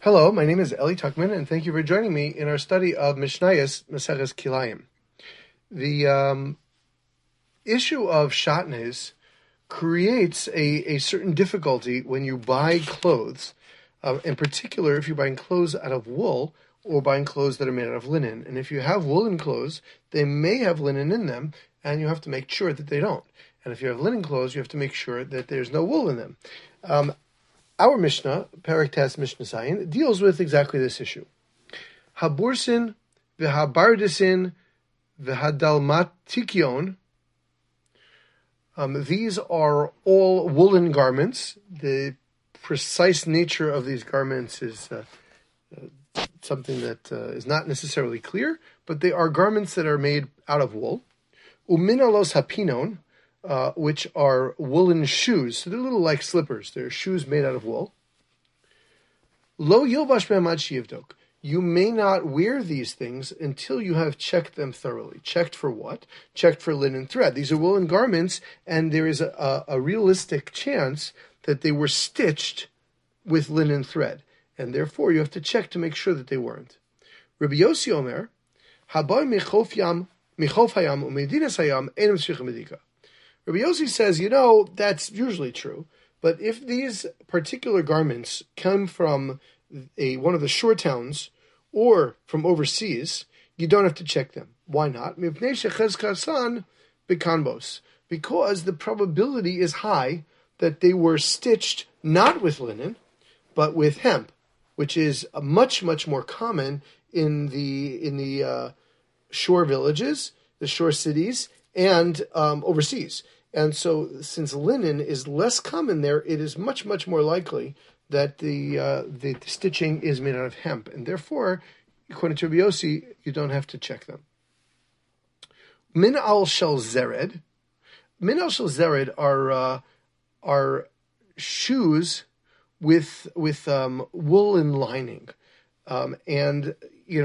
Hello, my name is Eli Tuckman, and thank you for joining me in our study of Mishnayos Maseches Kilayim. The issue of shatnez creates a certain difficulty when you buy clothes, in particular if you're buying clothes out of wool or buying clothes that are made out of linen. And if you have woolen clothes, they may have linen in them, and you have to make sure that they don't. And if you have linen clothes, you have to make sure that there's no wool in them. Our Mishnah, Perek Tes Mishnah Zayin, deals with exactly this issue. Habursin, v'habardisin, v'hadalmatikion. These are all woolen garments. The precise nature of these garments is something that is not necessarily clear, but they are garments that are made out of wool. Uminalos hapinon, which are woolen shoes. So they're little like slippers. They're shoes made out of wool. Lo yilbash be'amad sheyivdok. You may not wear these things until you have checked them thoroughly. Checked for what? Checked for linen thread. These are woolen garments, and there is a realistic chance that they were stitched with linen thread. And therefore, you have to check to make sure that they weren't. Rabbi Yossi Omer, Haboy michof hayam u'medinas hayam enem tzrichim medika. Rabbi Yossi says, that's usually true, but if these particular garments come from one of the shore towns or from overseas, you don't have to check them. Why not? Because the probability is high that they were stitched not with linen, but with hemp, which is much, much more common in the shore villages, the shore cities, and overseas. And so, since linen is less common there, it is much, much more likely that the stitching is made out of hemp. And therefore, according to Rabbi Yossi, you don't have to check them. Min al shel zered. Min al shel zered are shoes with woolen lining. Either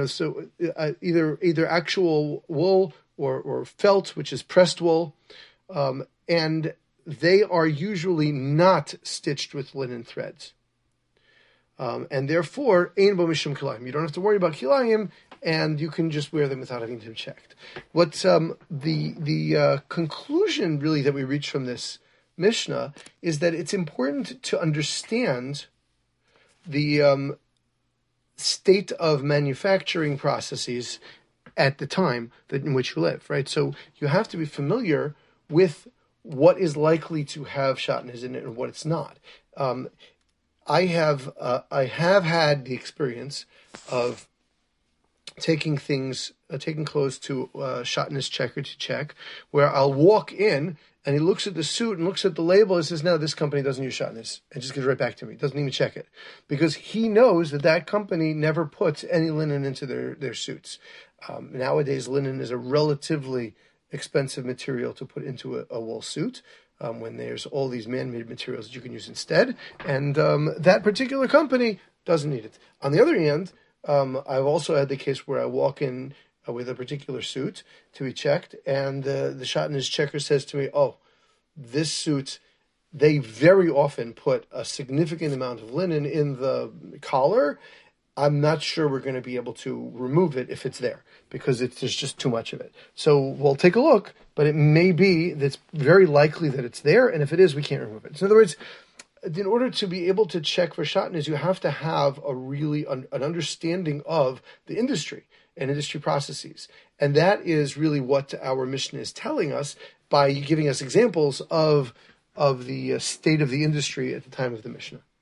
actual wool or felt, which is pressed wool, and they are usually not stitched with linen threads. And therefore, ein bo mishum kilayim. You don't have to worry about kilayim, and you can just wear them without having them checked. What the conclusion really that we reach from this Mishnah is that it's important to understand the state of manufacturing processes at the time in which you live, right? So you have to be familiar with what is likely to have shatnez in it and what it's not. I have had the experience of taking clothes to a shatnez checker to check, where I'll walk in and he looks at the suit and looks at the label and says, "No, this company doesn't use shatnez," and just gives it right back to me. Doesn't even check it, because he knows that company never puts any linen into their suits. Nowadays, linen is a relatively expensive material to put into a wool suit, when there's all these man-made materials that you can use instead, and that particular company doesn't need it. On the other hand, I've also had the case where I walk in with a particular suit to be checked, and the shatnez checker says to me, "Oh, this suit," they very often put a significant amount of linen in the collar. I'm not sure we're going to be able to remove it if it's there, because there's just too much of it. So we'll take a look, but it may be that's very likely that it's there, and if it is, we can't remove it. So in other words, in order to be able to check for shatnez, you have to have an understanding of the industry and industry processes. And that is really what our Mishnah is telling us by giving us examples of the state of the industry at the time of the Mishnah.